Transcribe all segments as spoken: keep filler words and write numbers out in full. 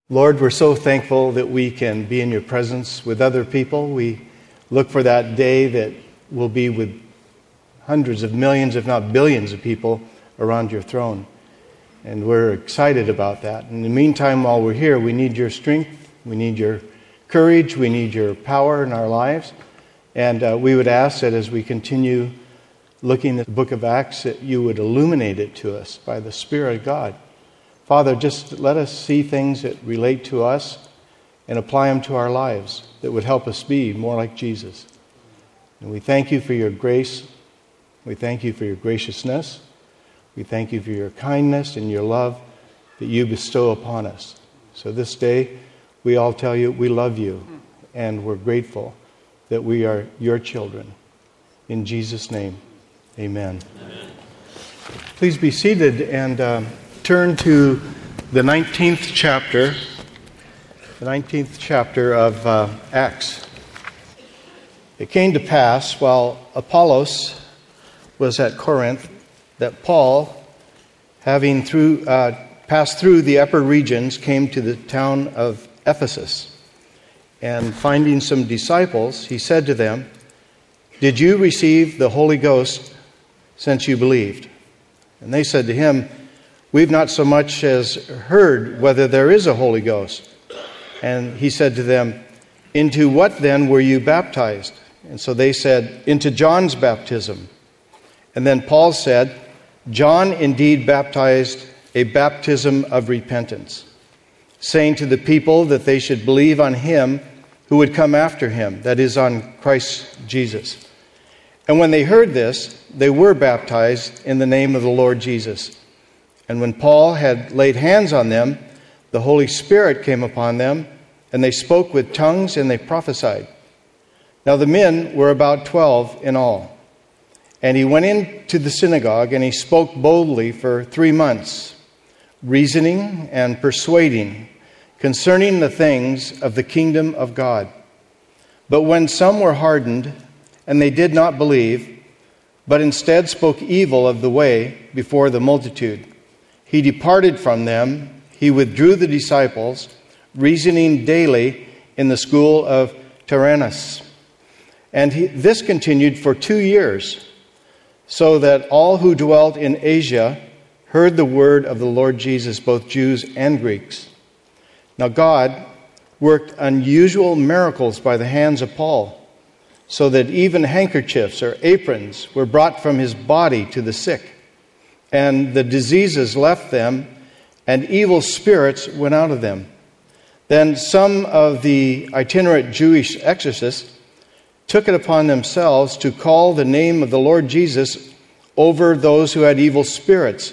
Lord, we're so thankful that we can be in your presence with other people. We look for that day that will be with hundreds of millions, if not billions of people around your throne. And we're excited about that. In the meantime, while we're here, we need your strength, we need your courage, we need your power in our lives. And uh, we would ask that as we continue looking at the book of Acts, that you would illuminate it to us by the Spirit of God. Father, just let us see things that relate to us and apply them to our lives that would help us be more like Jesus. And we thank you for your grace. We thank you for your graciousness. We thank you for your kindness and your love that you bestow upon us. So this day, we all tell you we love you and we're grateful that we are your children. In Jesus' name, amen. Amen. Please be seated and uh, turn to the nineteenth chapter, the nineteenth chapter of uh, Acts. It came to pass while Apollos was at Corinth that Paul, having through uh, passed through the upper regions, came to the town of Ephesus. And finding some disciples, he said to them, "Did you receive the Holy Ghost since you believed?" And they said to him, "We've not so much as heard whether there is a Holy Ghost." And he said to them, "Into what then were you baptized?" And so they said, "Into John's baptism." And then Paul said, "John indeed baptized a baptism of repentance, saying to the people that they should believe on him who would come after him, that is, on Christ Jesus." And when they heard this, they were baptized in the name of the Lord Jesus. And when Paul had laid hands on them, the Holy Spirit came upon them, and they spoke with tongues and they prophesied. Now the men were about twelve in all. And he went into the synagogue, and he spoke boldly for three months, reasoning and persuading concerning the things of the kingdom of God. But when some were hardened, and they did not believe, but instead spoke evil of the way before the multitude, he departed from them, he withdrew the disciples, reasoning daily in the school of Tyrannus. And he, this continued for two years, so that all who dwelt in Asia heard the word of the Lord Jesus, both Jews and Greeks. Now God worked unusual miracles by the hands of Paul, so that even handkerchiefs or aprons were brought from his body to the sick. And the diseases left them, and evil spirits went out of them. Then some of the itinerant Jewish exorcists took it upon themselves to call the name of the Lord Jesus over those who had evil spirits,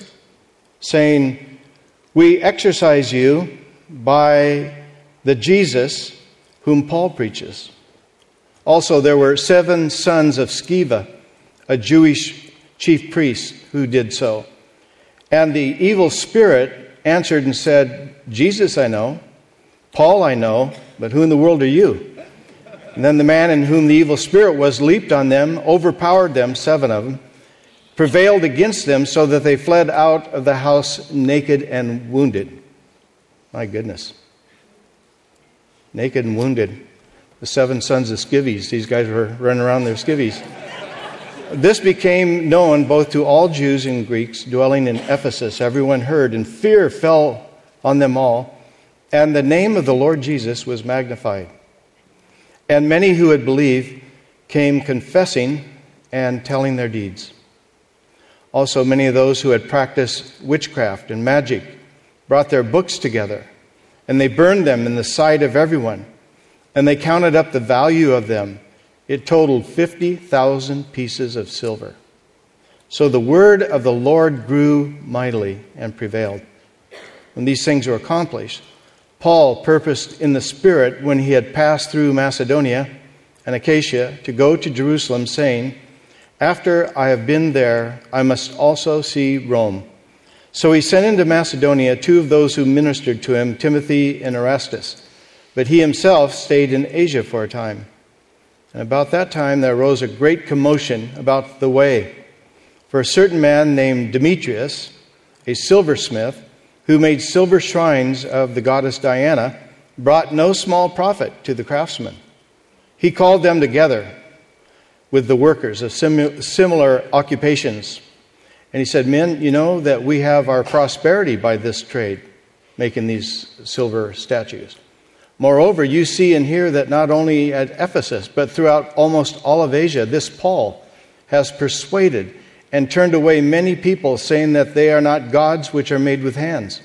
saying, "We exorcise you by the Jesus whom Paul preaches." Also there were seven sons of Sceva, a Jewish chief priest, who did so. And the evil spirit answered and said, "Jesus I know, Paul I know, but who in the world are you?" And then the man in whom the evil spirit was leaped on them, overpowered them, seven of them, prevailed against them, so that they fled out of the house naked and wounded. My goodness. Naked and wounded. The seven sons of skivvies. These guys were running around their skivvies. This became known both to all Jews and Greeks dwelling in Ephesus. Everyone heard, and fear fell on them all, and the name of the Lord Jesus was magnified. And many who had believed came confessing and telling their deeds. Also many of those who had practiced witchcraft and magic brought their books together, and they burned them in the sight of everyone. And they counted up the value of them. It totaled fifty thousand pieces of silver. So the word of the Lord grew mightily and prevailed. When these things were accomplished, Paul purposed in the Spirit, when he had passed through Macedonia and Achaia, to go to Jerusalem, saying, "After I have been there, I must also see Rome." So he sent into Macedonia two of those who ministered to him, Timothy and Erastus. But he himself stayed in Asia for a time. And about that time there arose a great commotion about the way. For a certain man named Demetrius, a silversmith, who made silver shrines of the goddess Diana, brought no small profit to the craftsmen. He called them together with the workers of simu- similar occupations. And he said, men, you know that we have our prosperity by this trade, making these silver statues. Moreover, you see and hear that not only at Ephesus, but throughout almost all of Asia, this Paul has persuaded and turned away many people, saying that they are not gods which are made with hands.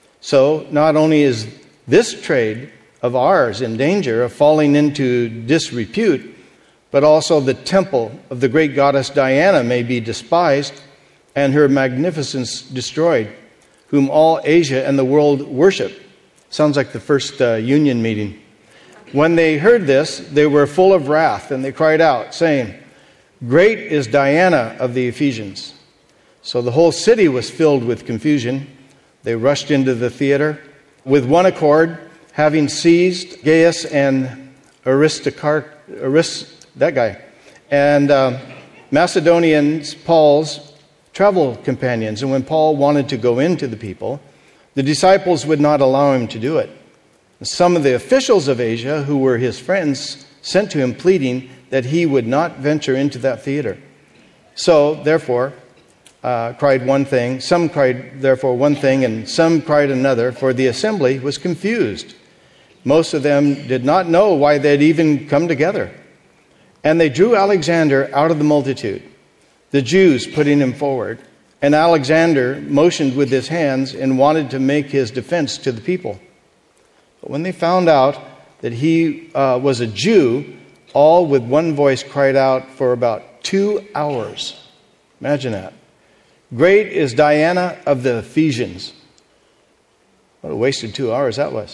So not only is this trade of ours in danger of falling into disrepute, but also the temple of the great goddess Diana may be despised and her magnificence destroyed, whom all Asia and the world worship. Sounds like the first uh, union meeting. When they heard this, they were full of wrath, and they cried out, saying, great is Diana of the Ephesians. So the whole city was filled with confusion. They rushed into the theater with one accord, having seized Gaius and Aristarchus, Arist, that guy, and uh, Macedonians, Paul's travel companions. And when Paul wanted to go into the people, the disciples would not allow him to do it. Some of the officials of Asia, who were his friends, sent to him pleading that he would not venture into that theater. So, therefore, uh, cried one thing, some cried, therefore, one thing, and some cried another, for the assembly was confused. Most of them did not know why they had even come together. And they drew Alexander out of the multitude, the Jews putting him forward. And Alexander motioned with his hands and wanted to make his defense to the people. But when they found out that he uh, was a Jew, all with one voice cried out for about two hours. Imagine that. Great is Diana of the Ephesians. What a wasted two hours that was.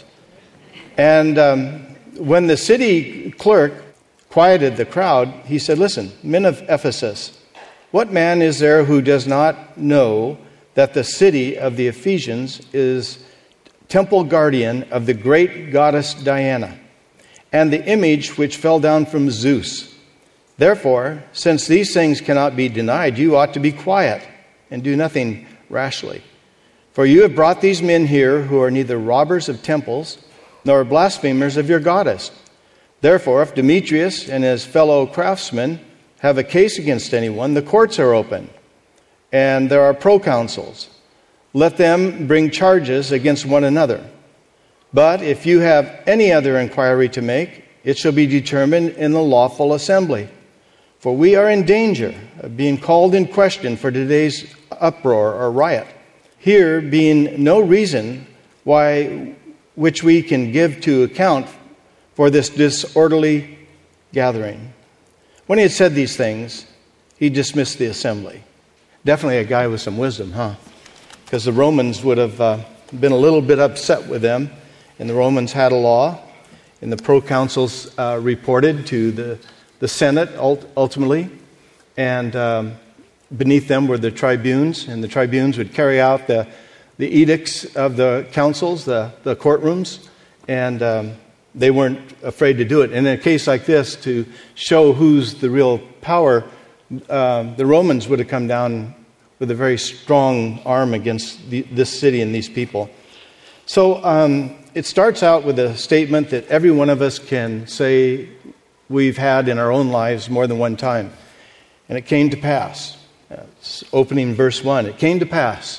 And um, when the city clerk quieted the crowd, he said, listen, men of Ephesus, what man is there who does not know that the city of the Ephesians is temple guardian of the great goddess Diana, and the image which fell down from Zeus? Therefore, since these things cannot be denied, you ought to be quiet and do nothing rashly. For you have brought these men here who are neither robbers of temples nor blasphemers of your goddess. Therefore, if Demetrius and his fellow craftsmen have a case against anyone, the courts are open, and there are proconsuls. Let them bring charges against one another. But if you have any other inquiry to make, it shall be determined in the lawful assembly. For we are in danger of being called in question for today's uproar or riot, here being no reason why which we can give to account for this disorderly gathering. When he had said these things, he dismissed the assembly. Definitely a guy with some wisdom, huh? Because the Romans would have uh, been a little bit upset with them. And the Romans had a law. And the proconsuls uh, reported to the, the Senate ultimately. And um, beneath them were the tribunes. And the tribunes would carry out the, the edicts of the councils, the, the courtrooms. And um, they weren't afraid to do it. And in a case like this, to show who's the real power, uh, the Romans would have come down with a very strong arm against the, this city and these people. So um, it starts out with a statement that every one of us can say we've had in our own lives more than one time. And it came to pass. It's opening verse one. It came to pass.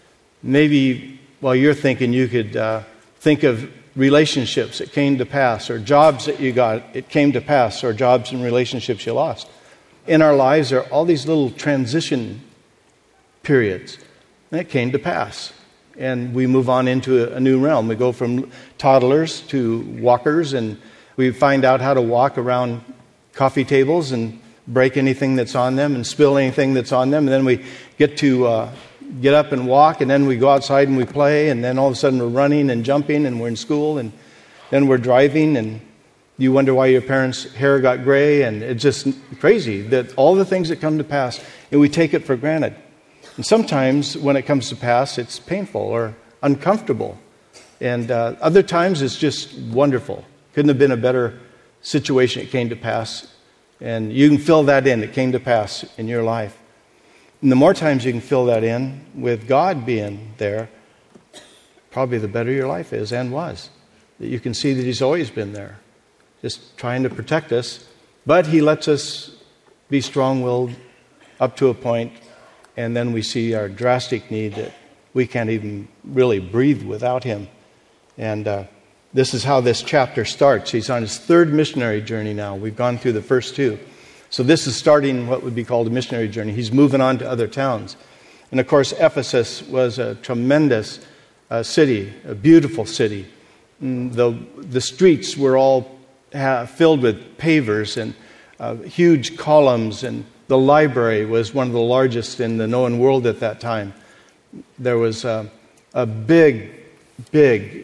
Maybe while you're thinking, you could uh, think of relationships, it came to pass, or jobs that you got, it came to pass, or jobs and relationships you lost. In our lives, there are all these little transition periods, and it came to pass. And we move on into a new realm. We go from toddlers to walkers, and we find out how to walk around coffee tables and break anything that's on them and spill anything that's on them. And then we get to uh, get up and walk, and then we go outside and we play, and then all of a sudden we're running and jumping, and we're in school, and then we're driving, and you wonder why your parents' hair got gray, and it's just crazy that all the things that come to pass, and we take it for granted. And sometimes when it comes to pass, it's painful or uncomfortable. And uh, other times it's just wonderful. Couldn't have been a better situation. It came to pass. And you can fill that in. It came to pass in your life. And the more times you can fill that in with God being there, probably the better your life is and was. That you can see that he's always been there, just trying to protect us. But he lets us be strong-willed up to a point, and then we see our drastic need that we can't even really breathe without him. And uh, this is how this chapter starts. He's on his third missionary journey now. We've gone through the first two. So this is starting what would be called a missionary journey. He's moving on to other towns. And of course, Ephesus was a tremendous uh, city, a beautiful city. And the, the streets were all ha- filled with pavers and uh, huge columns, and the library was one of the largest in the known world at that time. There was a, a big, big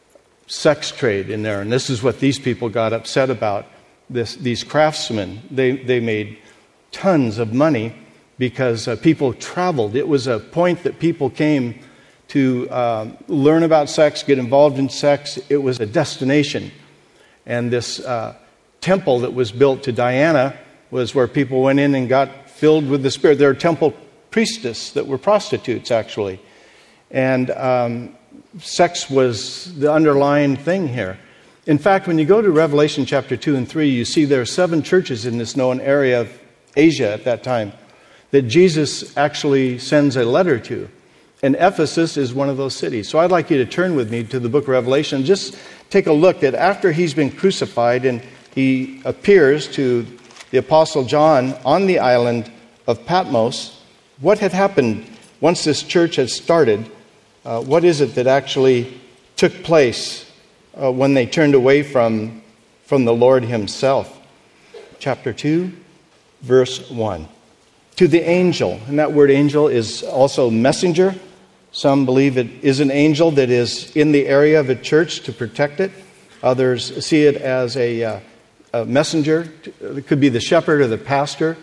sex trade in there, and this is what these people got upset about. This, these craftsmen, they, they made tons of money because uh, people traveled. It was a point that people came to uh, learn about sex, get involved in sex. It was a destination. And this uh, temple that was built to Diana was where people went in and got filled with the Spirit. There were temple priestesses that were prostitutes, actually. And um, sex was the underlying thing here. In fact, when you go to Revelation chapter two and three, you see there are seven churches in this known area of Asia at that time that Jesus actually sends a letter to. And Ephesus is one of those cities. So I'd like you to turn with me to the book of Revelation. Just take a look at after he's been crucified and he appears to the Apostle John on the island of Patmos, what had happened once this church had started? Uh, what is it that actually took place uh, when they turned away from, from the Lord himself? Chapter two, verse one. To the angel, and that word angel is also messenger. Some believe it is an angel that is in the area of a church to protect it. Others see it as a, uh, a messenger. It could be the shepherd or the pastor.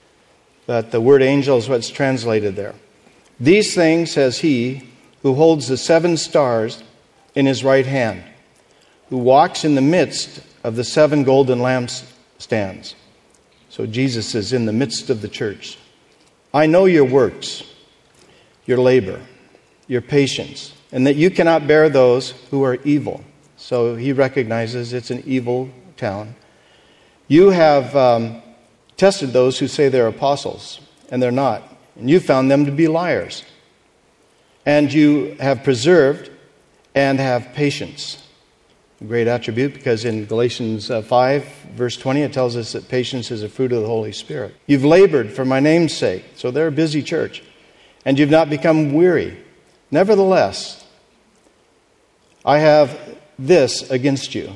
But the word angel is what's translated there. These things says he who holds the seven stars in his right hand, who walks in the midst of the seven golden lampstands. So Jesus is in the midst of the church. I know your works, your labor, your patience, and that you cannot bear those who are evil. So he recognizes it's an evil town. You have um, tested those who say they're apostles, and they're not. And you found them to be liars. And you have preserved and have patience. A great attribute, because in Galatians five, verse twenty, it tells us that patience is a fruit of the Holy Spirit. You've labored for my name's sake, so they're a busy church, and you've not become weary. Nevertheless, I have this against you,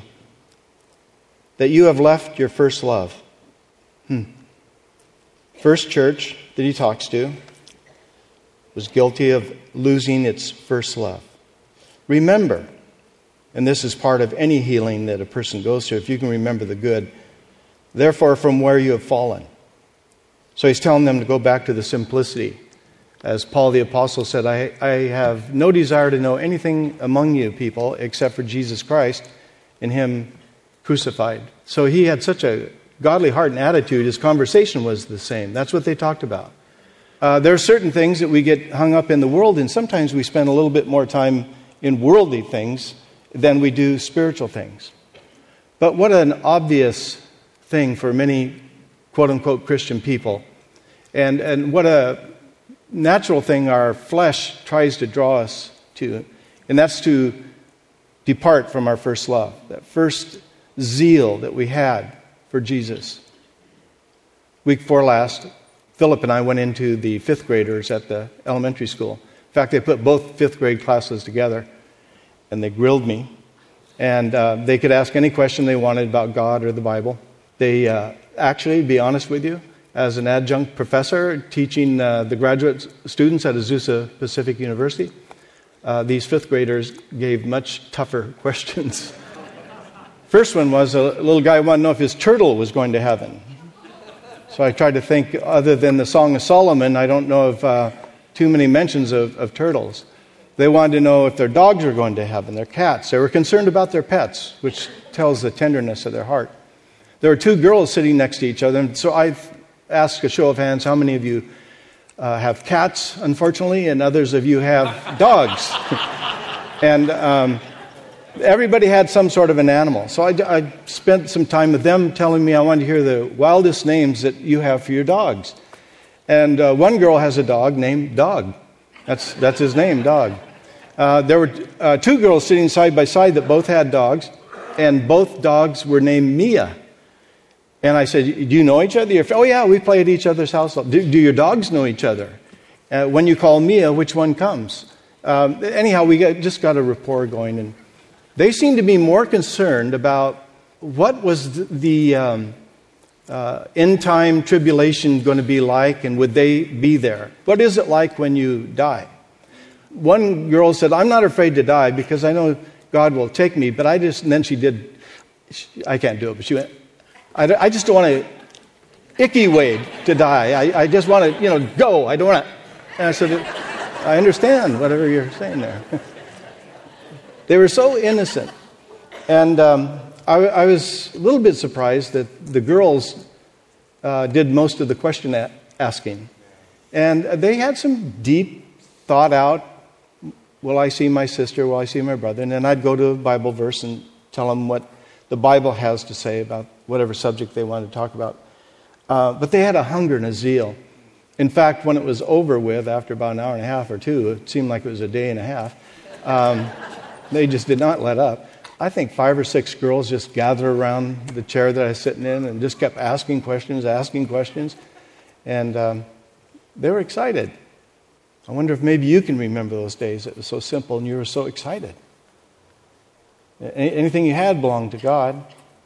that you have left your first love. Hmm. First church that he talks to was guilty of losing its first love. Remember, and this is part of any healing that a person goes through, if you can remember the good, therefore from where you have fallen. So he's telling them to go back to the simplicity. As Paul the Apostle said, I, I have no desire to know anything among you people except for Jesus Christ and him crucified. So he had such a godly heart and attitude, his conversation was the same. That's what they talked about. Uh, there are certain things that we get hung up in the world, and sometimes we spend a little bit more time in worldly things than we do spiritual things. But what an obvious thing for many quote-unquote Christian people. And, and what a natural thing our flesh tries to draw us to. And that's to depart from our first love. That first zeal that we had for Jesus. Week before last, Philip and I went into the fifth graders at the elementary school. In fact, they put both fifth grade classes together, and they grilled me. And uh, they could ask any question they wanted about God or the Bible. They uh, actually, to be honest with you, as an adjunct professor teaching uh, the graduate students at Azusa Pacific University, uh, these fifth graders gave much tougher questions. First one was a little guy wanted to know if his turtle was going to heaven. So I tried to think, other than the Song of Solomon, I don't know of uh, too many mentions of, of turtles. They wanted to know if their dogs were going to heaven, their cats. They were concerned about their pets, which tells the tenderness of their heart. There were two girls sitting next to each other, and so I asked a show of hands, how many of you uh, have cats, unfortunately, and others of you have dogs? And um, everybody had some sort of an animal. So I, I spent some time with them telling me I wanted to hear the wildest names that you have for your dogs. And uh, one girl has a dog named Dog. That's that's his name, Dog. Uh, there were uh, two girls sitting side by side that both had dogs, and both dogs were named Mia. And I said, do you know each other? You're, oh, yeah, we play at each other's house. Do, do your dogs know each other? Uh, when you call Mia, which one comes? Um, anyhow, we got, just got a rapport going, and they seemed to be more concerned about what was the, the um, uh, end-time tribulation going to be like, and would they be there? What is it like when you die? One girl said, I'm not afraid to die because I know God will take me, but I just, and then she did, she, I can't do it, but she went, I, I just don't want to icky wade to die. I, I just want to, you know, go. I don't want to. And I said, I understand whatever you're saying there. They were so innocent. And um, I, I was a little bit surprised that the girls uh, did most of the question a- asking. And they had some deep, thought out, will I see my sister, will I see my brother? And then I'd go to a Bible verse and tell them what the Bible has to say about whatever subject they wanted to talk about. Uh, but they had a hunger and a zeal. In fact, when it was over with, after about an hour and a half or two, it seemed like it was a day and a half, um, they just did not let up. I think five or six girls just gathered around the chair that I was sitting in and just kept asking questions, asking questions. And um, they were excited. I wonder if maybe you can remember those days. It was so simple and you were so excited. Anything you had belonged to God.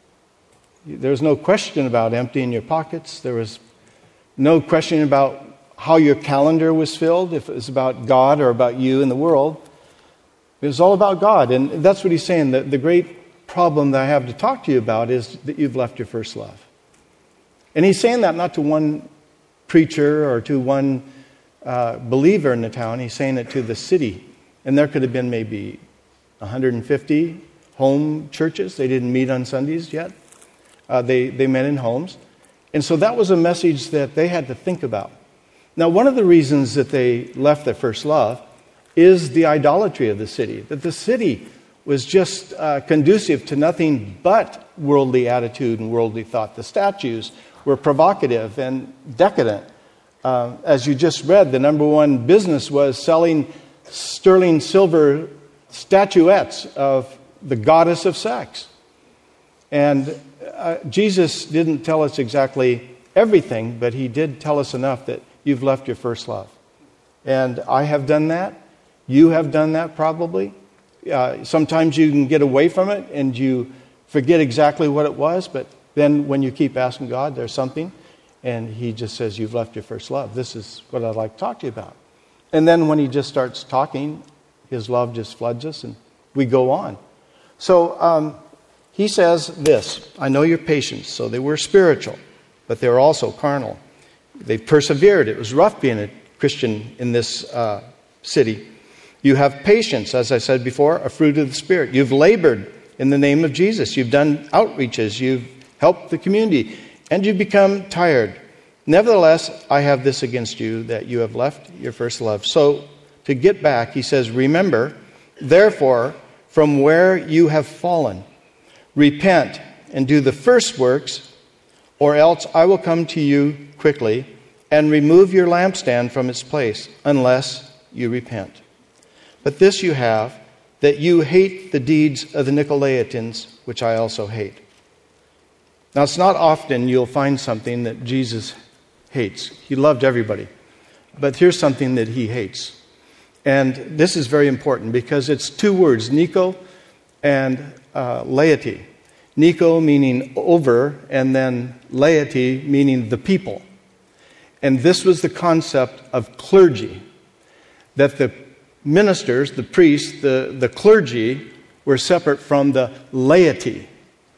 There was no question about emptying your pockets. There was no question about how your calendar was filled, if it was about God or about you and the world. It was all about God. And that's what he's saying. The, the great problem that I have to talk to you about is that you've left your first love. And he's saying that not to one preacher or to one uh, believer in the town. He's saying it to the city. And there could have been maybe one hundred fifty home churches. They didn't meet on Sundays yet. Uh, they, they met in homes. And so that was a message that they had to think about. Now, one of the reasons that they left their first love is the idolatry of the city. That the city was just uh, conducive to nothing but worldly attitude and worldly thought. The statues were provocative and decadent. Uh, as you just read, the number one business was selling sterling silver statuettes of the goddess of sex. And uh, Jesus didn't tell us exactly everything, but he did tell us enough that you've left your first love. And I have done that. You have done that probably. Uh, sometimes you can get away from it and you forget exactly what it was, but then when you keep asking God, there's something, and he just says, you've left your first love. This is what I'd like to talk to you about. And then when he just starts talking, his love just floods us and we go on. So um, he says this, I know your patience. So they were spiritual, but they were also carnal. They persevered. It was rough being a Christian in this uh, city. You have patience, as I said before, a fruit of the Spirit. You've labored in the name of Jesus. You've done outreaches. You've helped the community. And you've become tired. Nevertheless, I have this against you, that you have left your first love. So to get back, he says, remember, therefore, from where you have fallen, repent and do the first works, or else I will come to you quickly and remove your lampstand from its place, unless you repent. But this you have, that you hate the deeds of the Nicolaitans, which I also hate. Now, it's not often you'll find something that Jesus hates. He loved everybody. But here's something that he hates. And this is very important because it's two words, Nico and uh, laity. Nico meaning over, and then laity meaning the people. And this was the concept of clergy, that the ministers, the priests, the, the clergy were separate from the laity.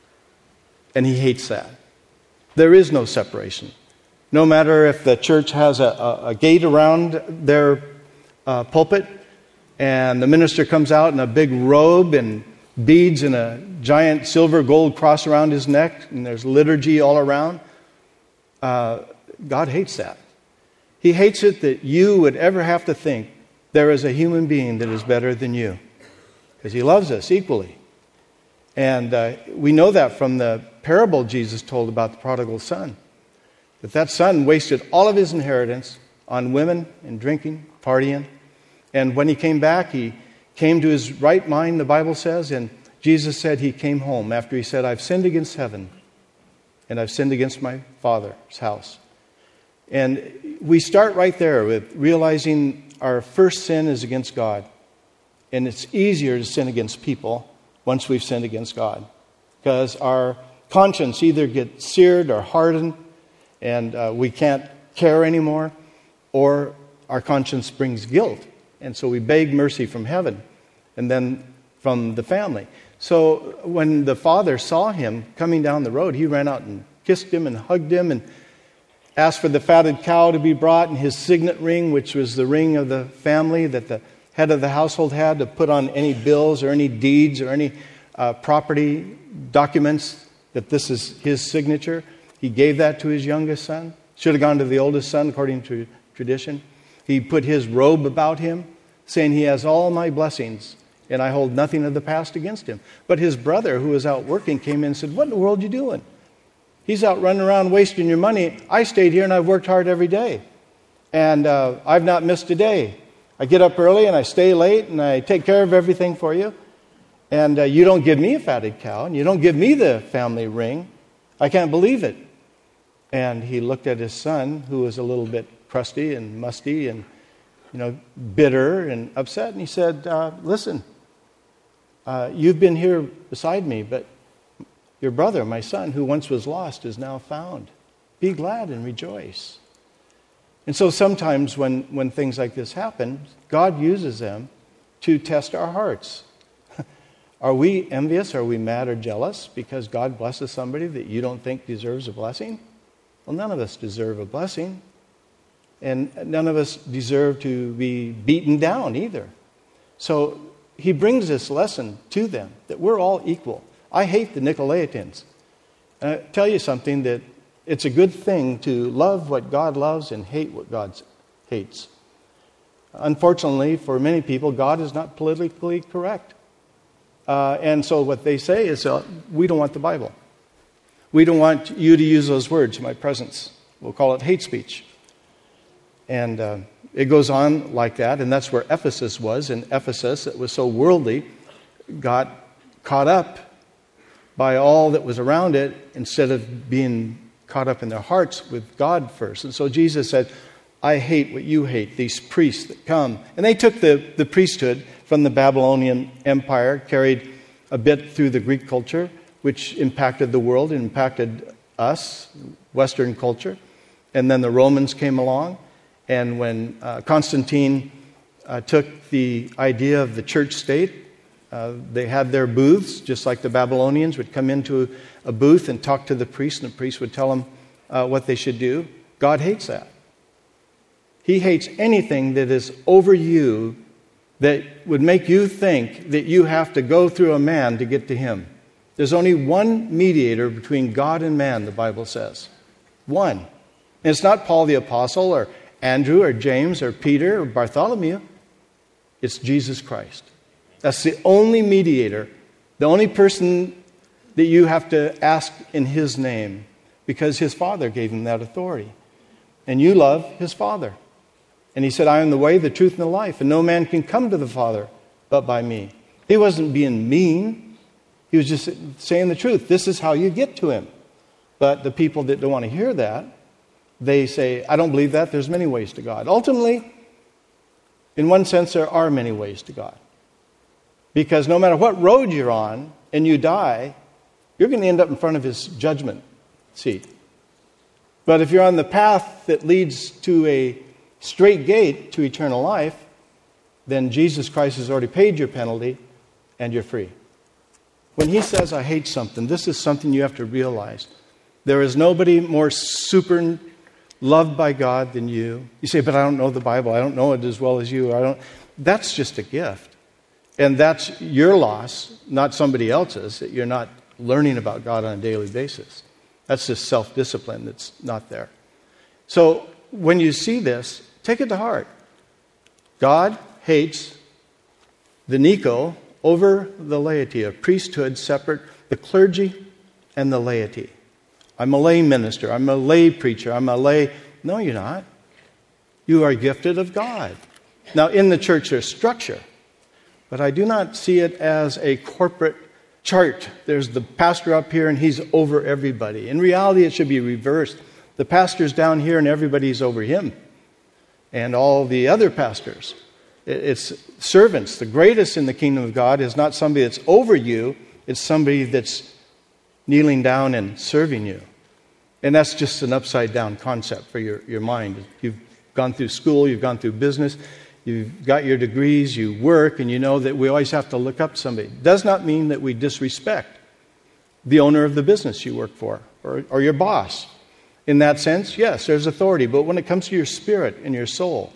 And he hates that. There is no separation. No matter if the church has a, a, a gate around their uh, pulpit and the minister comes out in a big robe and beads and a giant silver gold cross around his neck and there's liturgy all around, uh, God hates that. He hates it that you would ever have to think there is a human being that is better than you. because he loves us equally. And uh, we know that from the parable Jesus told about the prodigal son. That that son wasted all of his inheritance on women and drinking, partying. And when he came back, he came to his right mind, the Bible says, and Jesus said he came home after he said, I've sinned against heaven, and I've sinned against my Father's house. And we start right there with realizing our first sin is against God. And it's easier to sin against people once we've sinned against God, because our conscience either gets seared or hardened, and uh, we can't care anymore, or our conscience brings guilt. And so we beg mercy from heaven and then from the family. So when the father saw him coming down the road, he ran out and kissed him and hugged him and asked for the fatted cow to be brought and his signet ring, which was the ring of the family that the head of the household had to put on any bills or any deeds or any uh, property documents that this is his signature. He gave that to his youngest son. Should have gone to the oldest son according to tradition. He put his robe about him, saying he has all my blessings and I hold nothing of the past against him. But his brother, who was out working, came in and said, what in the world are you doing? He's out running around wasting your money. I stayed here and I've worked hard every day. And uh, I've not missed a day. I get up early and I stay late and I take care of everything for you. And uh, you don't give me a fatted cow and you don't give me the family ring. I can't believe it. And he looked at his son, who was a little bit crusty and musty and, you know, bitter and upset. And he said, uh, listen, uh, you've been here beside me, but your brother, my son, who once was lost, is now found. Be glad and rejoice. And so sometimes when, when things like this happen, God uses them to test our hearts. Are we envious? Are we mad or jealous because God blesses somebody that you don't think deserves a blessing? Well, none of us deserve a blessing. And none of us deserve to be beaten down either. So he brings this lesson to them, that we're all equal. I hate the Nicolaitans. And I tell you something, that it's a good thing to love what God loves and hate what God hates. Unfortunately, for many people, God is not politically correct. Uh, and so what they say is, uh, we don't want the Bible. We don't want you to use those words in my presence. We'll call it hate speech. And uh, it goes on like that, and that's where Ephesus was. And Ephesus, that was so worldly, got caught up by all that was around it instead of being caught up in their hearts with God first. And so Jesus said, I hate what you hate, these priests that come. And they took the, the priesthood from the Babylonian Empire, carried a bit through the Greek culture, which impacted the world, and impacted us, Western culture. And then the Romans came along. And when uh, Constantine uh, took the idea of the church state, uh, they had their booths, just like the Babylonians would come into a booth and talk to the priest, and the priest would tell them uh, what they should do. God hates that. He hates anything that is over you that would make you think that you have to go through a man to get to him. There's only one mediator between God and man, the Bible says. One. And it's not Paul the Apostle or Andrew or James or Peter or Bartholomew. It's Jesus Christ. That's the only mediator, the only person that you have to ask in his name, because his Father gave him that authority. And you love his Father. And he said, I am the way, the truth, and the life, and no man can come to the Father but by me. He wasn't being mean. He was just saying the truth. This is how you get to him. But the people that don't want to hear that, they say, I don't believe that. There's many ways to God. Ultimately, in one sense, there are many ways to God. Because no matter what road you're on and you die, you're going to end up in front of his judgment seat. But if you're on the path that leads to a straight gate to eternal life, then Jesus Christ has already paid your penalty and you're free. When he says, I hate something, this is something you have to realize. There is nobody more super loved by God than you. You say, but I don't know the Bible. I don't know it as well as you. I don't. That's just a gift. And that's your loss, not somebody else's, that you're not learning about God on a daily basis. That's just self-discipline that's not there. So when you see this, take it to heart. God hates the Nico over the laity, a priesthood separate, the clergy and the laity. I'm a lay minister. I'm a lay preacher. I'm a lay... No, you're not. You are gifted of God. Now, in the church, there's structure, but I do not see it as a corporate chart. There's the pastor up here, and he's over everybody. In reality, it should be reversed. The pastor's down here, and everybody's over him, and all the other pastors. It's servants. The greatest in the kingdom of God is not somebody that's over you. It's somebody that's kneeling down and serving you. And that's just an upside-down concept for your, your mind. You've gone through school, you've gone through business, you've got your degrees, you work, and you know that we always have to look up to somebody. It does not mean that we disrespect the owner of the business you work for or, or your boss. In that sense, yes, there's authority. But when it comes to your spirit and your soul,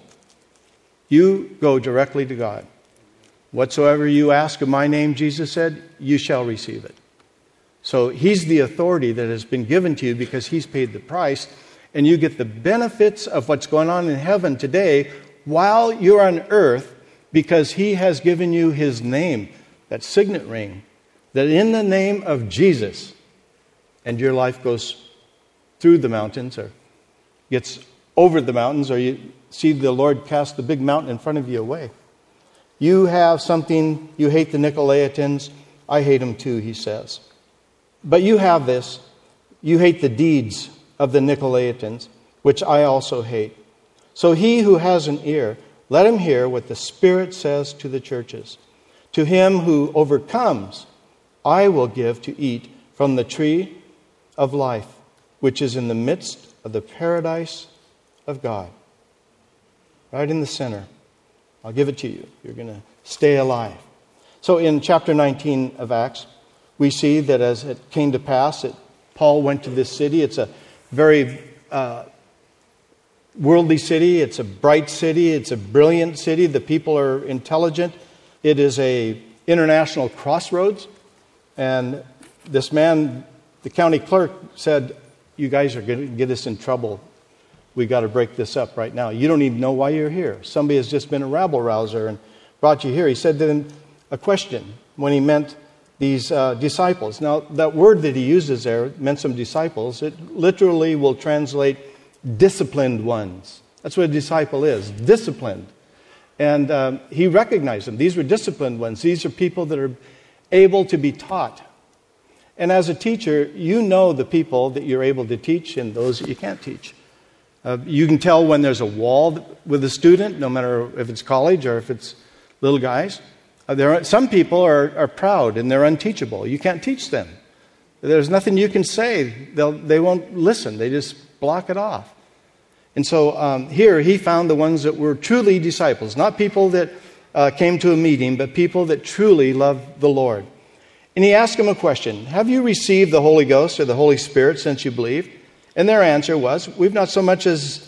you go directly to God. Whatsoever you ask of my name, Jesus said, you shall receive it. So he's the authority that has been given to you because he's paid the price, and you get the benefits of what's going on in heaven today while you're on earth because he has given you his name, that signet ring, that in the name of Jesus, and your life goes through the mountains or gets over the mountains, or you see the Lord cast the big mountain in front of you away. You have something, you hate the Nicolaitans, I hate them too, he says. But you have this, you hate the deeds of the Nicolaitans, which I also hate. So he who has an ear, let him hear what the Spirit says to the churches. To him who overcomes, I will give to eat from the tree of life, which is in the midst of the paradise of God. Right in the center. I'll give it to you. You're going to stay alive. So in chapter nineteen of Acts, we see that as it came to pass that Paul went to this city. It's a very uh, worldly city. It's a bright city. It's a brilliant city. The people are intelligent. It is a international crossroads. And this man, the county clerk, said, you guys are going to get us in trouble. We got to break this up right now. You don't even know why you're here. Somebody has just been a rabble-rouser and brought you here. He said then a question when he meant these uh, disciples. Now, that word that he uses there meant some disciples. It literally will translate disciplined ones. That's what a disciple is, disciplined. And um, he recognized them. These were disciplined ones. These are people that are able to be taught. And as a teacher, you know the people that you're able to teach and those that you can't teach. Uh, you can tell when there's a wall with a student, no matter if it's college or if it's little guys. Uh, there are, some people are, are proud and they're unteachable. You can't teach them. There's nothing you can say. They'll, they won't listen. They just block it off. And so um, here he found the ones that were truly disciples, not people that uh, came to a meeting, but people that truly loved the Lord. And he asked them a question. Have you received the Holy Ghost or the Holy Spirit since you believed? And their answer was, we've not so much as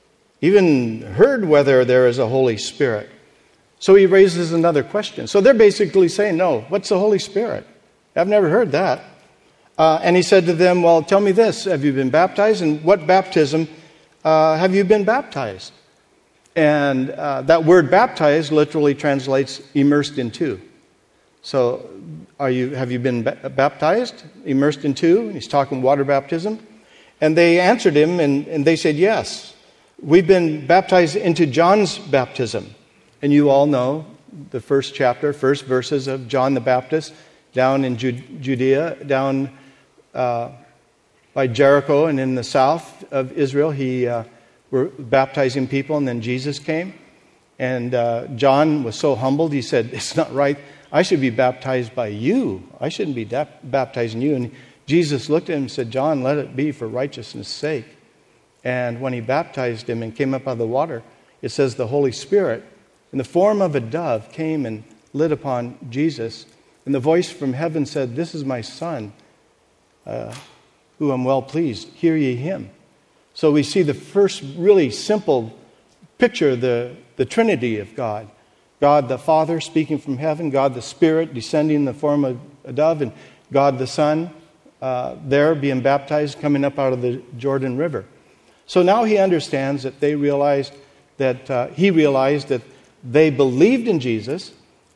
even heard whether there is a Holy Spirit. So he raises another question. So they're basically saying, no, what's the Holy Spirit? I've never heard that. Uh, and he said to them, well, tell me this. Have you been baptized? And what baptism uh, have you been baptized? And uh, that word baptized literally translates immersed into. So are you? have you been ba- baptized, immersed into? And he's talking water baptism. And they answered him, and, and they said, yes, we've been baptized into John's baptism. And you all know the first chapter, first verses of John the Baptist, down in Judea, down uh, by Jericho and in the south of Israel. He uh, were baptizing people, and then Jesus came. And uh, John was so humbled, he said, it's not right. I should be baptized by you. I shouldn't be da- baptizing you. And Jesus looked at him and said, John, let it be for righteousness' sake. And when he baptized him and came up out of the water, it says the Holy Spirit, in the form of a dove, came and lit upon Jesus. And the voice from heaven said, this is my son, uh, who I'm well pleased. Hear ye him. So we see the first really simple picture of the, the Trinity of God. God the Father speaking from heaven, God the Spirit descending in the form of a dove, and God the Son uh, there being baptized, coming up out of the Jordan River. So now he understands that they realized that uh, he realized that they believed in Jesus,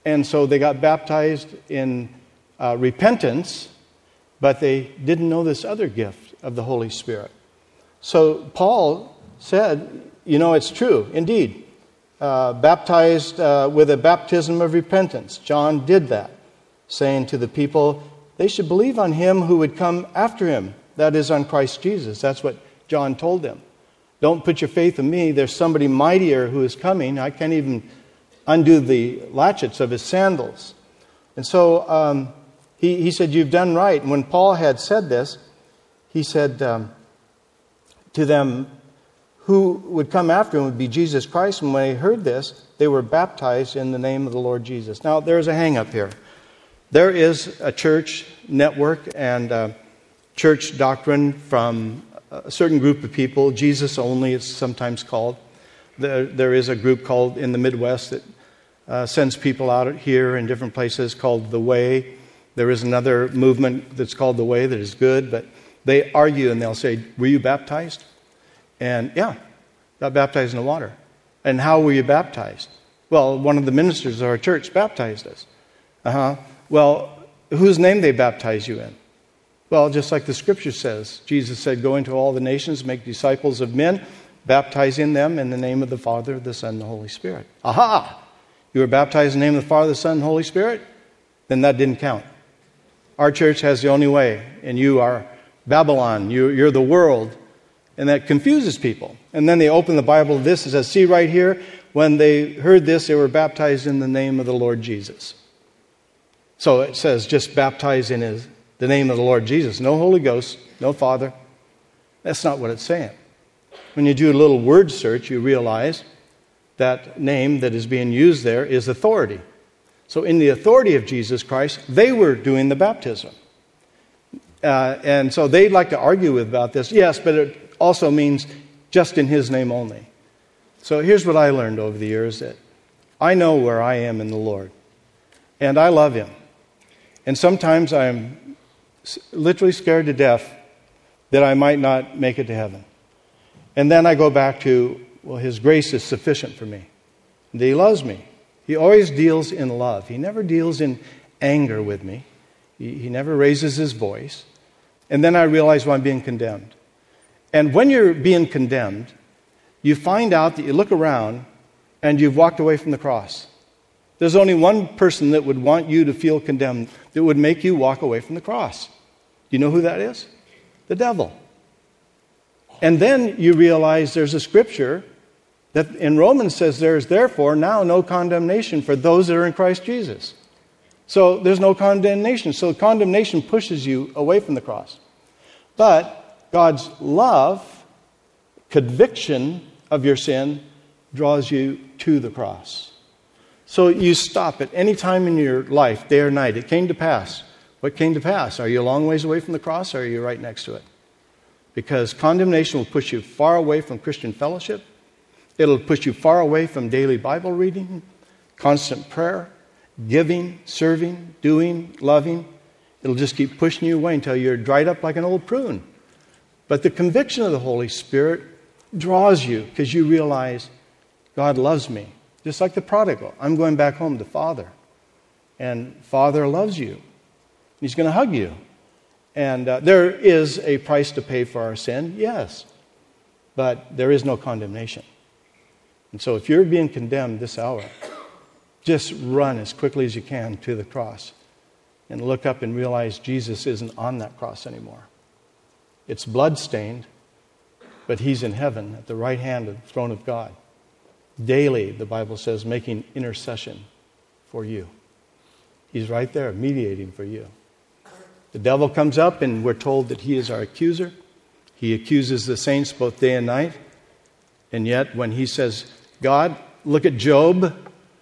And so they got baptized in uh, repentance, but they didn't know this other gift of the Holy Spirit. So Paul said, you know, it's true, indeed. Uh, baptized uh, with a baptism of repentance. John did that, saying to the people, they should believe on him who would come after him, that is, on Christ Jesus. That's what John told them. Don't put your faith in me. There's somebody mightier who is coming. I can't even undo the latchets of his sandals. And so um, he, he said, you've done right. And when Paul had said this, he said um, to them, who would come after him would be Jesus Christ. And when they heard this, they were baptized in the name of the Lord Jesus. Now, there's a hang-up here. There is a church network and uh, church doctrine from a certain group of people, Jesus only it's sometimes called. There, there is a group called in the Midwest that uh, sends people out here in different places called The Way. There is another movement that's called The Way that is good, but they argue and they'll say, were you baptized? And yeah, got baptized in the water. And how were you baptized? Well, one of the ministers of our church baptized us. Uh-huh. Well, whose name they baptized you in? Well, just like the scripture says, Jesus said, go into all the nations, make disciples of men, baptizing them in the name of the Father, the Son, and the Holy Spirit. Aha! You were baptized in the name of the Father, the Son, and the Holy Spirit? Then that didn't count. Our church has the only way, and you are Babylon, you, you're the world, and that confuses people. And then they open the Bible to this and says, see right here, when they heard this, they were baptized in the name of the Lord Jesus. So it says, just baptized in his the name of the Lord Jesus. No Holy Ghost, no Father. That's not what it's saying. When you do a little word search, you realize that name that is being used there is authority. So in the authority of Jesus Christ, they were doing the baptism. Uh, and so they'd like to argue about this. Yes, but it also means just in his name only. So here's what I learned over the years, that I know where I am in the Lord. And I love him. And sometimes I'm literally scared to death that I might not make it to heaven. And then I go back to, well, his grace is sufficient for me. And he loves me. He always deals in love. He never deals in anger with me. He, he never raises his voice. And then I realize, well, I'm being condemned. And when you're being condemned, you find out that you look around and you've walked away from the cross. There's only one person that would want you to feel condemned, that would make you walk away from the cross. Do you know who that is? The devil. And then you realize there's a scripture that in Romans says there is therefore now no condemnation for those that are in Christ Jesus. So there's no condemnation. So condemnation pushes you away from the cross. But God's love, conviction of your sin, draws you to the cross. So you stop at any time in your life, day or night. It came to pass. What came to pass? Are you a long ways away from the cross, or are you right next to it? Because condemnation will push you far away from Christian fellowship. It'll push you far away from daily Bible reading, constant prayer, giving, serving, doing, loving. It'll just keep pushing you away until you're dried up like an old prune. But the conviction of the Holy Spirit draws you because you realize God loves me. Just like the prodigal. I'm going back home to Father. And Father loves you. He's going to hug you. And uh, there is a price to pay for our sin, yes. But there is no condemnation. And so if you're being condemned this hour, just run as quickly as you can to the cross. And look up and realize Jesus isn't on that cross anymore. It's blood-stained, but he's in heaven at the right hand of the throne of God. Daily, the Bible says, making intercession for you. He's right there, mediating for you. The devil comes up, and we're told that he is our accuser. He accuses the saints both day and night. And yet, when he says, God, look at Job,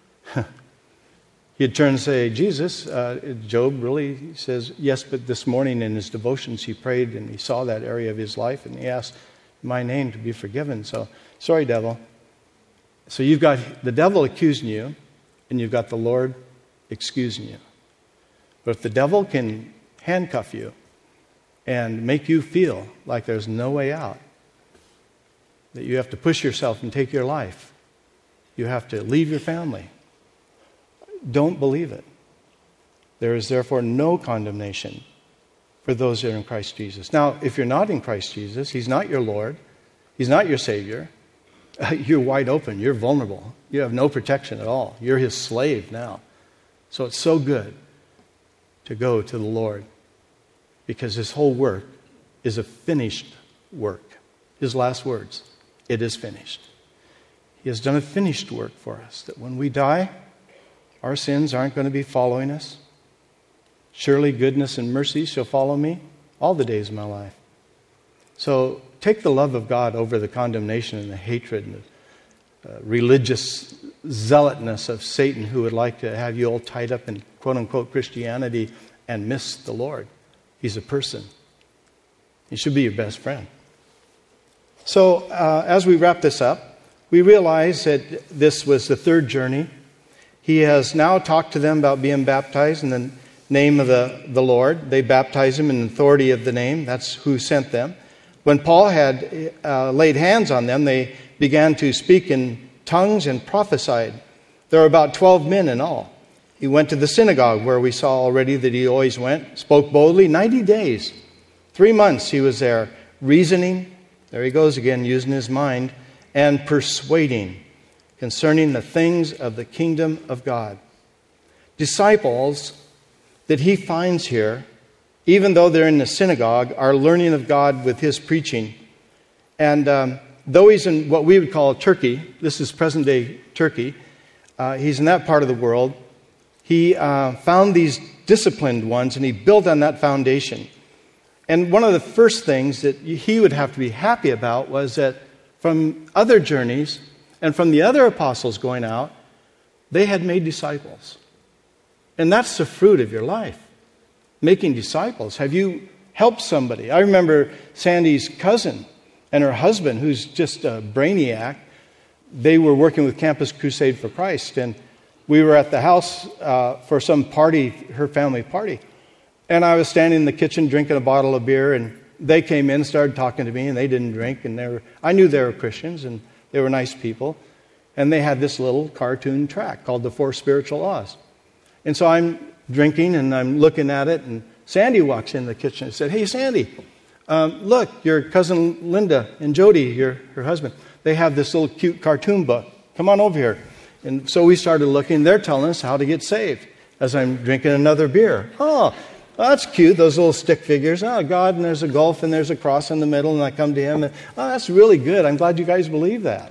he'd turn and say, Jesus, uh, Job really he says, yes, but this morning in his devotions he prayed and he saw that area of his life and he asked my name to be forgiven. So, sorry, devil. So you've got the devil accusing you, and you've got the Lord excusing you. But if the devil can handcuff you and make you feel like there's no way out, that you have to push yourself and take your life, you have to leave your family, don't believe it. There is therefore no condemnation for those that are in Christ Jesus. Now, if you're not in Christ Jesus, He's not your Lord, He's not your Savior, you're wide open, you're vulnerable, you have no protection at all. You're His slave now. So it's so good to go to the Lord, because His whole work is a finished work. His last words, it is finished. He has done a finished work for us, that when we die, our sins aren't going to be following us. Surely goodness and mercy shall follow me all the days of my life. So take the love of God over the condemnation and the hatred and the uh, religious zealotness of Satan, who would like to have you all tied up in quote-unquote Christianity and miss the Lord. He's a person. He should be your best friend. So uh, as we wrap this up, we realize that this was the third journey. He has now talked to them about being baptized in the name of the, the Lord. They baptized him in the authority of the name. That's who sent them. When Paul had uh, laid hands on them, they began to speak in tongues and prophesied. There were about twelve men in all. He went to the synagogue, where we saw already that he always went, spoke boldly, ninety days. Three months he was there, reasoning, there he goes again, using his mind, and persuading concerning the things of the kingdom of God. Disciples that he finds here, even though they're in the synagogue, are learning of God with his preaching. And um, though he's in what we would call Turkey, this is present-day Turkey, uh, he's in that part of the world, he uh, found these disciplined ones, and he built on that foundation. And one of the first things that he would have to be happy about was that from other journeys and from the other apostles going out, they had made disciples. And that's the fruit of your life, making disciples. Have you helped somebody? I remember Sandy's cousin and her husband, who's just a brainiac. They were working with Campus Crusade for Christ, and we were at the house uh, for some party, her family party. And I was standing in the kitchen drinking a bottle of beer, and they came in and started talking to me, and they didn't drink. And they were, I knew they were Christians, and they were nice people. And they had this little cartoon tract called The Four Spiritual Laws. And so I'm drinking, and I'm looking at it, and Sandy walks in the kitchen and said, "Hey, Sandy, um, look, your cousin Linda and Jody, your her husband, they have this little cute cartoon book. Come on over here." And so we started looking. They're telling us how to get saved as I'm drinking another beer. Oh, that's cute, those little stick figures. Oh, God, and there's a gulf, and there's a cross in the middle, and I come to him. And, oh, that's really good. I'm glad you guys believe that.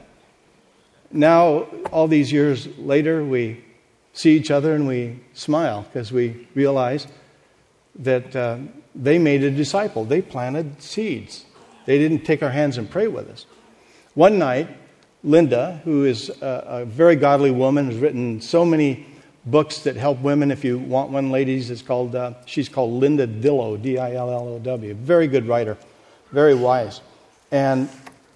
Now, all these years later, we see each other and we smile because we realize that uh, they made a disciple. They planted seeds. They didn't take our hands and pray with us. One night, Linda, who is a, a very godly woman, has written so many books that help women. If you want one, ladies, it's called. Uh, she's called Linda Dillow, D I L L O W. Very good writer, very wise. And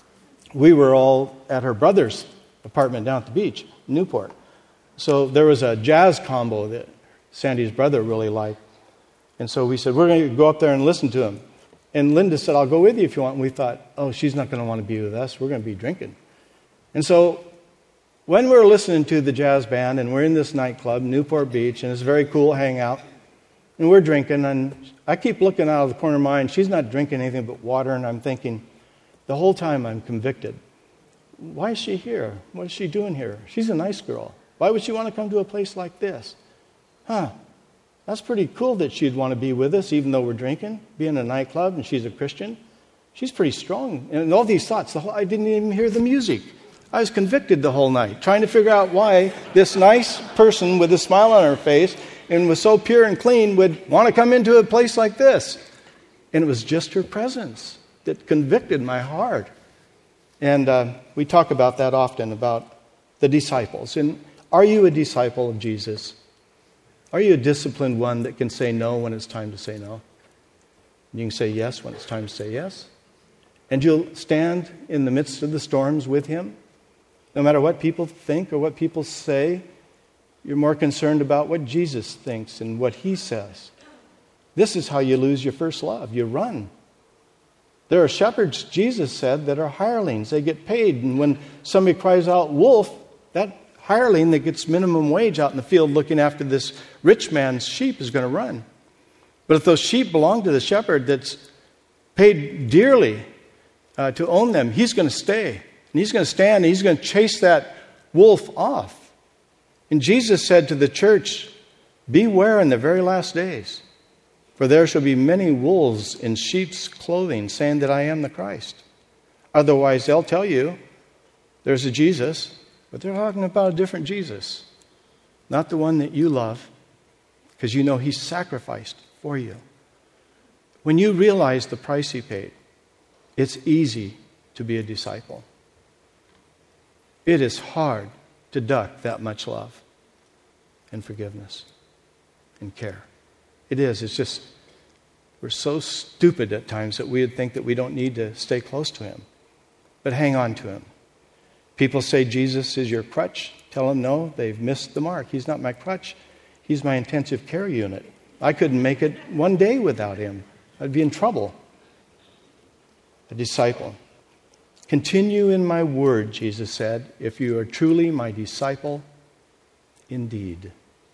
we were all at her brother's apartment down at the beach, Newport. So there was a jazz combo that Sandy's brother really liked. And so we said, we're going to go up there and listen to him. And Linda said, "I'll go with you if you want." And we thought, oh, she's not going to want to be with us. We're going to be drinking. And so when we're listening to the jazz band, and we're in this nightclub, Newport Beach, and it's a very cool hangout, and we're drinking, and I keep looking out of the corner of my eye, and she's not drinking anything but water, and I'm thinking, the whole time I'm convicted. Why is she here? What is she doing here? She's a nice girl. Why would she want to come to a place like this? Huh, that's pretty cool that she'd want to be with us, even though we're drinking, be in a nightclub, and she's a Christian. She's pretty strong. And all these thoughts, the whole, I didn't even hear the music. I was convicted the whole night, trying to figure out why this nice person with a smile on her face and was so pure and clean would want to come into a place like this. And it was just her presence that convicted my heart. And uh, we talk about that often, about the disciples. And are you a disciple of Jesus? Are you a disciplined one that can say no when it's time to say no? You can say yes when it's time to say yes. And you'll stand in the midst of the storms with him? No matter what people think or what people say, you're more concerned about what Jesus thinks and what he says. This is how you lose your first love. You run. There are shepherds, Jesus said, that are hirelings. They get paid, and when somebody cries out, "wolf," that hireling that gets minimum wage out in the field looking after this rich man's sheep is going to run. But if those sheep belong to the shepherd that's paid dearly uh, to own them, he's going to stay. And he's going to stand and he's going to chase that wolf off. And Jesus said to the church, beware in the very last days, for there shall be many wolves in sheep's clothing, saying that I am the Christ. Otherwise, they'll tell you there's a Jesus, but they're talking about a different Jesus, not the one that you love, because you know he's sacrificed for you. When you realize the price he paid, it's easy to be a disciple. It is hard to duck that much love and forgiveness and care. It is. It's just, we're so stupid at times that we would think that we don't need to stay close to him. But hang on to him. People say Jesus is your crutch. Tell them no, they've missed the mark. He's not my crutch. He's my intensive care unit. I couldn't make it one day without him. I'd be in trouble. A disciple. Continue in my word, Jesus said, if you are truly my disciple, indeed.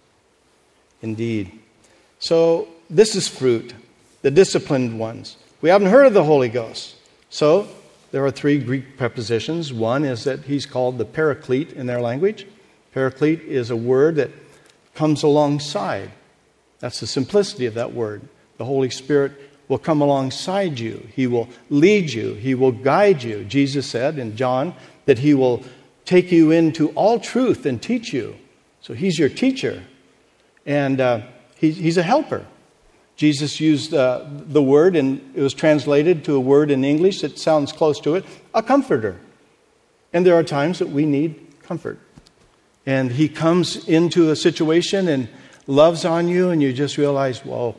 Indeed. So this is fruit, the disciplined ones. We haven't heard of the Holy Ghost. So there are three Greek prepositions. One is that he's called the Paraclete in their language. Paraclete is a word that comes alongside. That's the simplicity of that word. The Holy Spirit will come alongside you. He will lead you. He will guide you. Jesus said in John that he will take you into all truth and teach you. So he's your teacher. And uh, he, he's a helper. Jesus used uh, the word, and it was translated to a word in English that sounds close to it, a comforter. And there are times that we need comfort. And he comes into a situation and loves on you, and you just realize, whoa,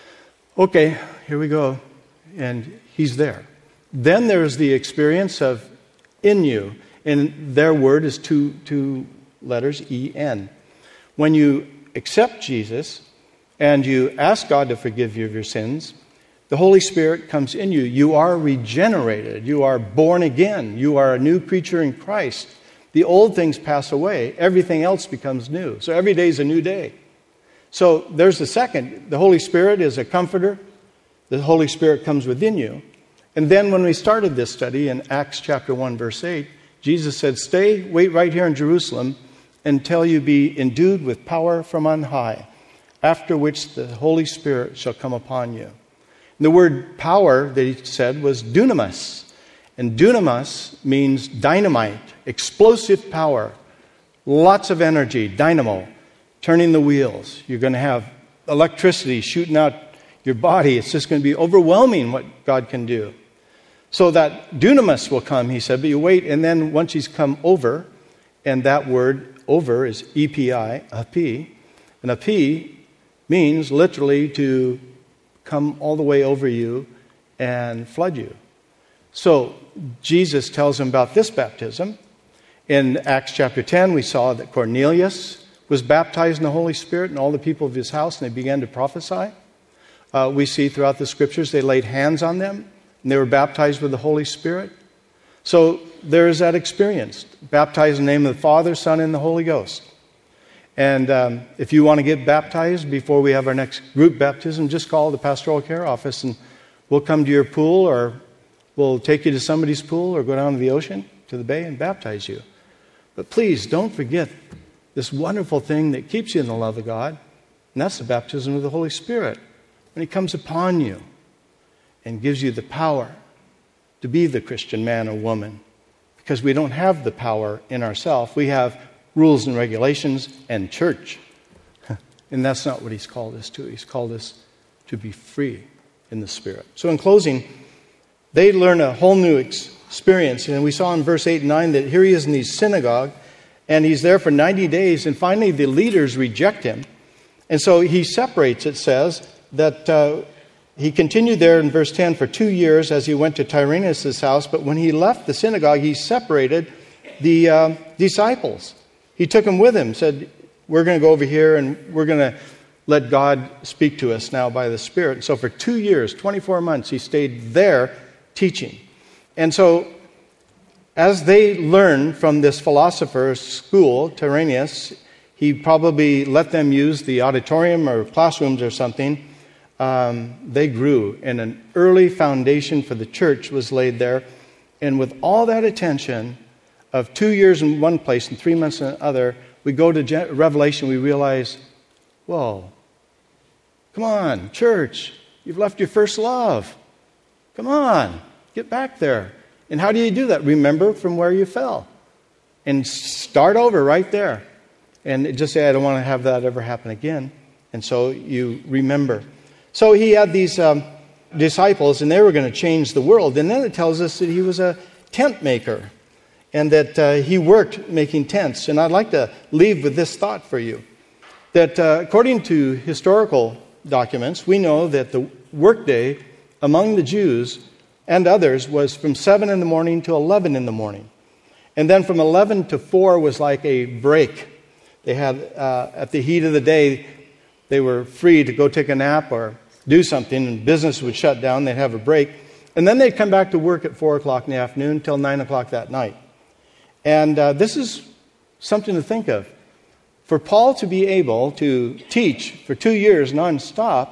okay, here we go. And he's there. Then there's the experience of in you. And their word is two, two letters, E N. When you accept Jesus and you ask God to forgive you of your sins, the Holy Spirit comes in you. You are regenerated. You are born again. You are a new creature in Christ. The old things pass away. Everything else becomes new. So every day is a new day. So there's the second. The Holy Spirit is a comforter. The Holy Spirit comes within you. And then when we started this study in Acts chapter one, verse eight, Jesus said, stay, wait right here in Jerusalem until you be endued with power from on high, after which the Holy Spirit shall come upon you. And the word power that he said was dunamis. And dunamis means dynamite, explosive power, lots of energy, dynamo, turning the wheels. You're going to have electricity shooting out your body. It's just going to be overwhelming what God can do. So that dunamis will come, he said, but you wait, and then once he's come over, and that word over is E P I, api, and api means literally to come all the way over you and flood you. So Jesus tells him about this baptism. In Acts chapter ten, we saw that Cornelius was baptized in the Holy Spirit and all the people of his house, and they began to prophesy. Uh, we see throughout the scriptures they laid hands on them, and they were baptized with the Holy Spirit. So there is that experience. Baptized in the name of the Father, Son, and the Holy Ghost. And um, if you want to get baptized before we have our next group baptism, just call the pastoral care office and we'll come to your pool, or we'll take you to somebody's pool, or go down to the ocean, to the bay, and baptize you. But please don't forget this wonderful thing that keeps you in the love of God, and that's the baptism of the Holy Spirit. When he comes upon you and gives you the power to be the Christian man or woman, because we don't have the power in ourselves. We have rules and regulations and church. And that's not what he's called us to. He's called us to be free in the Spirit. So in closing, they learn a whole new experience. And we saw in verse eight and nine that here he is in the synagogue, and he's there for ninety days, and finally the leaders reject him. And so he separates, it says, that uh, he continued there in verse ten for two years as he went to Tyrannus' house, but when he left the synagogue, he separated the uh, disciples. He took them with him, said, we're going to go over here and we're going to let God speak to us now by the Spirit. So for two years, twenty-four months, he stayed there teaching. And so as they learned from this philosopher's school, Tyrannus, he probably let them use the auditorium or classrooms or something. Um, they grew, and an early foundation for the church was laid there. And with all that attention of two years in one place and three months in another, we go to Revelation, we realize, whoa, come on, church, you've left your first love. Come on, get back there. And how do you do that? Remember from where you fell. And start over right there. And just say, I don't want to have that ever happen again. And so you remember. So he had these um, disciples, and they were going to change the world. And then it tells us that he was a tent maker, and that uh, he worked making tents. And I'd like to leave with this thought for you, that uh, according to historical documents, we know that the workday among the Jews and others was from seven in the morning to eleven in the morning. And then from eleven to four was like a break. They had, uh, at the heat of the day, they were free to go take a nap or do something, and business would shut down. They'd have a break. And then they'd come back to work at four o'clock in the afternoon until nine o'clock that night. And uh, this is something to think of. For Paul to be able to teach for two years nonstop,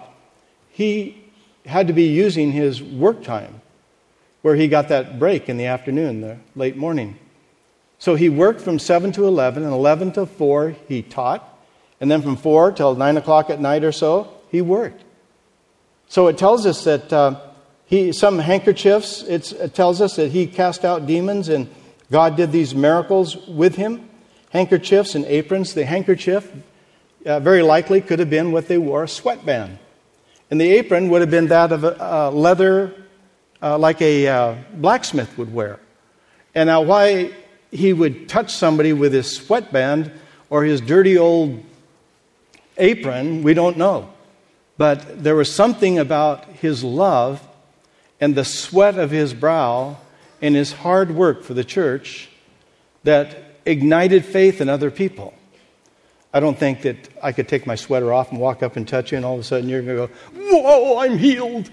he had to be using his work time, where he got that break in the afternoon, the late morning. So he worked from seven to eleven, and eleven to four he taught, and then from four till nine o'clock at night or so, he worked. So it tells us that uh, he some handkerchiefs, it's, it tells us that he cast out demons, and God did these miracles with him. Handkerchiefs and aprons. The handkerchief uh, very likely could have been what they wore, a sweatband. And the apron would have been that of a, a leather, uh, like a uh, blacksmith would wear. And now why he would touch somebody with his sweatband or his dirty old apron, we don't know. But there was something about his love and the sweat of his brow and his hard work for the church that ignited faith in other people. I don't think that I could take my sweater off and walk up and touch you, and all of a sudden you're going to go, whoa, I'm healed.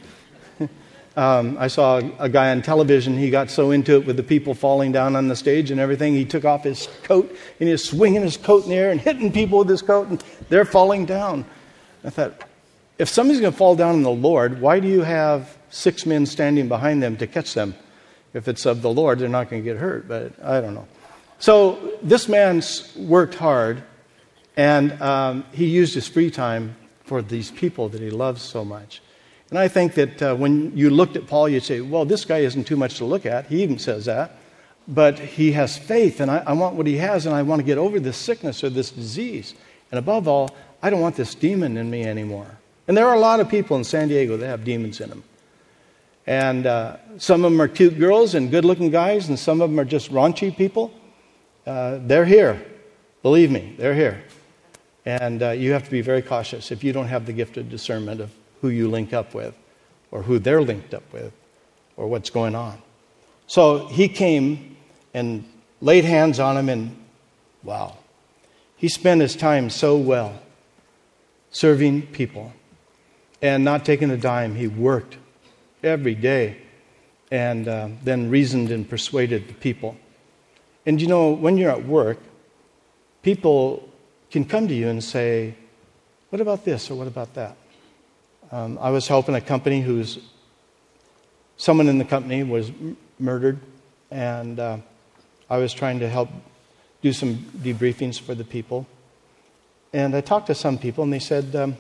um, I saw a guy on television. He got so into it with the people falling down on the stage and everything. He took off his coat, and he was swinging his coat in the air and hitting people with his coat, and they're falling down. I thought, if somebody's going to fall down in the Lord, why do you have six men standing behind them to catch them? If it's of the Lord, they're not going to get hurt, but I don't know. So this man worked hard, and um, he used his free time for these people that he loves so much. And I think that uh, when you looked at Paul, you'd say, well, this guy isn't too much to look at. He even says that. But he has faith, and I, I want what he has, and I want to get over this sickness or this disease. And above all, I don't want this demon in me anymore. And there are a lot of people in San Diego that have demons in them. And uh, some of them are cute girls and good-looking guys, and some of them are just raunchy people. Uh, they're here. Believe me, they're here. And uh, you have to be very cautious if you don't have the gift of discernment of who you link up with, or who they're linked up with, or what's going on. So he came and laid hands on him, and wow, he spent his time so well serving people and not taking a dime. He worked every day, and uh, then reasoned and persuaded the people. And you know, when you're at work, people can come to you and say, what about this or what about that? Um, I was helping a company whose, someone in the company was m- murdered, and uh, I was trying to help do some debriefings for the people. And I talked to some people, and they said, um,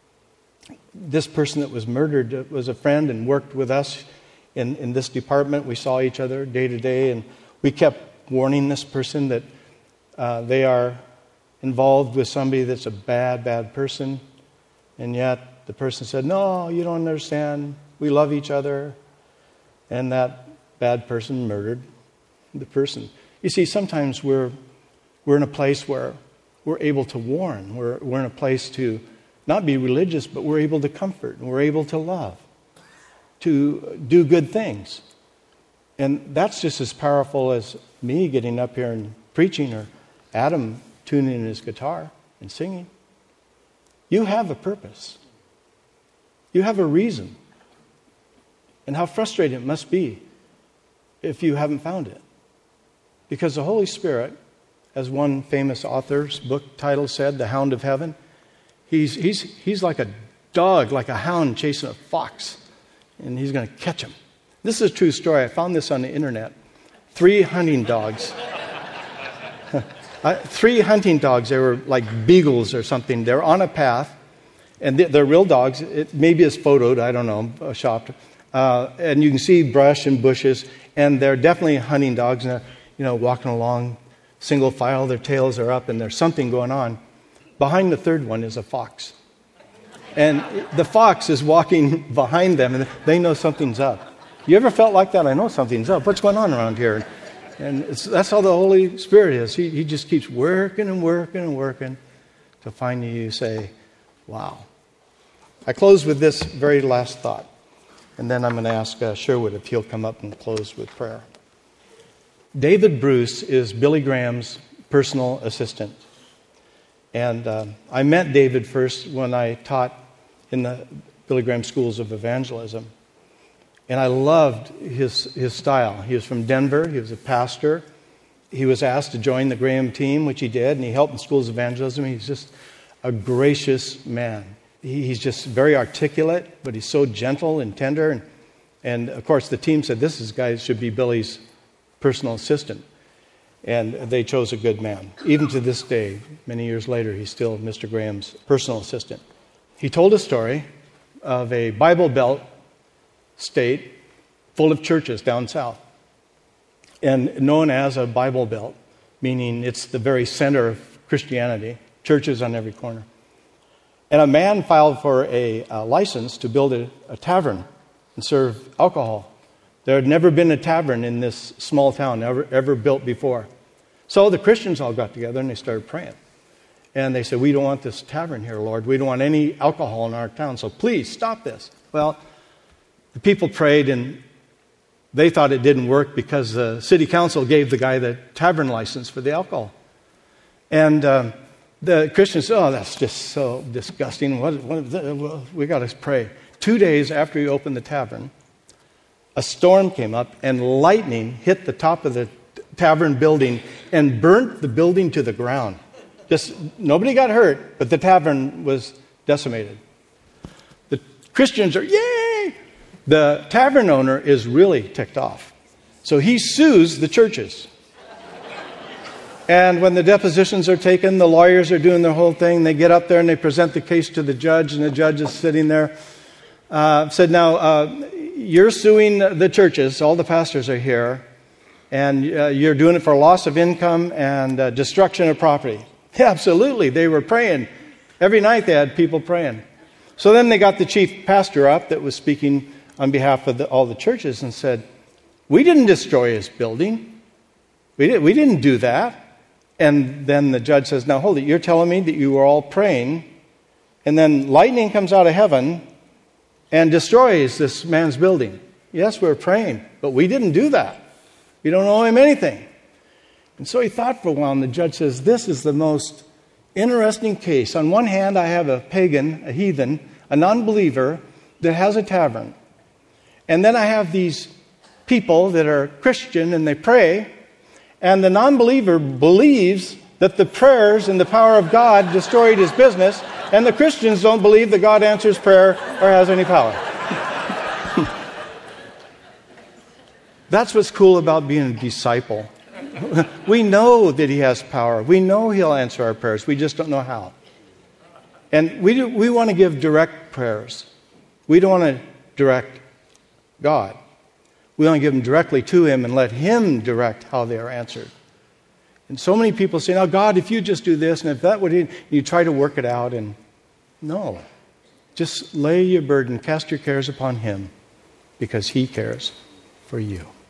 this person that was murdered was a friend and worked with us in, in this department. We saw each other day to day, and we kept warning this person that uh, they are involved with somebody that's a bad, bad person. And yet the person said, no, you don't understand. We love each other. And that bad person murdered the person. You see, sometimes we're we're in a place where we're able to warn. We're, we're in a place to not be religious, but we're able to comfort, and we're able to love, to do good things. And that's just as powerful as me getting up here and preaching, or Adam tuning his guitar and singing. You have a purpose. You have a reason. And how frustrating it must be if you haven't found it. Because the Holy Spirit, as one famous author's book title said, The Hound of Heaven, he's, he's, he's like a dog, like a hound chasing a fox, and he's going to catch him. This is a true story. I found this on the internet. Three hunting dogs. uh, three hunting dogs. They were like beagles or something. They're on a path, and they're, they're real dogs. It maybe it's photoed. I don't know, shopped. Uh, and you can see brush and bushes, and they're definitely hunting dogs. And they're, you know, walking along, single file. Their tails are up, and there's something going on. Behind the third one is a fox, and the fox is walking behind them, and they know something's up. You ever felt like that? I know something's up. What's going on around here? And it's, that's how the Holy Spirit is. He, he just keeps working and working and working to find you say, wow. I close with this very last thought. And then I'm going to ask uh, Sherwood if he'll come up and close with prayer. David Bruce is Billy Graham's personal assistant. And uh, I met David first when I taught in the Billy Graham Schools of Evangelism. And I loved his, his style. He was from Denver. He was a pastor. He was asked to join the Graham team, which he did, and he helped in Schools of Evangelism. He's just a gracious man. He, he's just very articulate, but he's so gentle and tender. And, and, of course, the team said, this is, guy should be Billy's personal assistant. And they chose a good man. Even to this day, many years later, he's still Mister Graham's personal assistant. He told a story of a Bible Belt state full of churches down south, and known as a Bible Belt, meaning it's the very center of Christianity, churches on every corner. And a man filed for a, a license to build a, a tavern and serve alcohol. There had never been a tavern in this small town ever, ever built before. So the Christians all got together and they started praying. And they said, we don't want this tavern here, Lord. We don't want any alcohol in our town, so please stop this. Well, the people prayed, and they thought it didn't work because the city council gave the guy the tavern license for the alcohol. And um, the Christians said, oh, that's just so disgusting. What, what, well, we got to pray. Two days after he opened the tavern, a storm came up, and lightning hit the top of the tavern building and burnt the building to the ground. Just nobody got hurt, but the tavern was decimated. The Christians are, yay! The tavern owner is really ticked off. So he sues the churches. And when the depositions are taken, the lawyers are doing their whole thing. They get up there and they present the case to the judge, and the judge is sitting there. Uh, said, now, uh, you're suing the churches. All the pastors are here. And uh, you're doing it for loss of income and uh, destruction of property. Yeah, absolutely. They were praying. Every night they had people praying. So then they got the chief pastor up that was speaking on behalf of the, all the churches and said, we didn't destroy his building. We, did, we didn't do that. And then the judge says, now hold it. You're telling me that you were all praying, and then lightning comes out of heaven and destroys this man's building. Yes, we were praying, but we didn't do that. We don't owe him anything. And so he thought for a while, and the judge says, this is the most interesting case. On one hand, I have a pagan, a heathen, a non-believer that has a tavern. And then I have these people that are Christian and they pray, and the non-believer believes that the prayers and the power of God destroyed his business, and the Christians don't believe that God answers prayer or has any power. That's what's cool about being a disciple. We know that he has power. We know he'll answer our prayers. We just don't know how. And we do, we want to give direct prayers. We don't want to direct God. We want to give them directly to him and let him direct how they are answered. And so many people say, now, God, if you just do this, and if that would, you try to work it out. And no. Just lay your burden, cast your cares upon him, because he cares for you.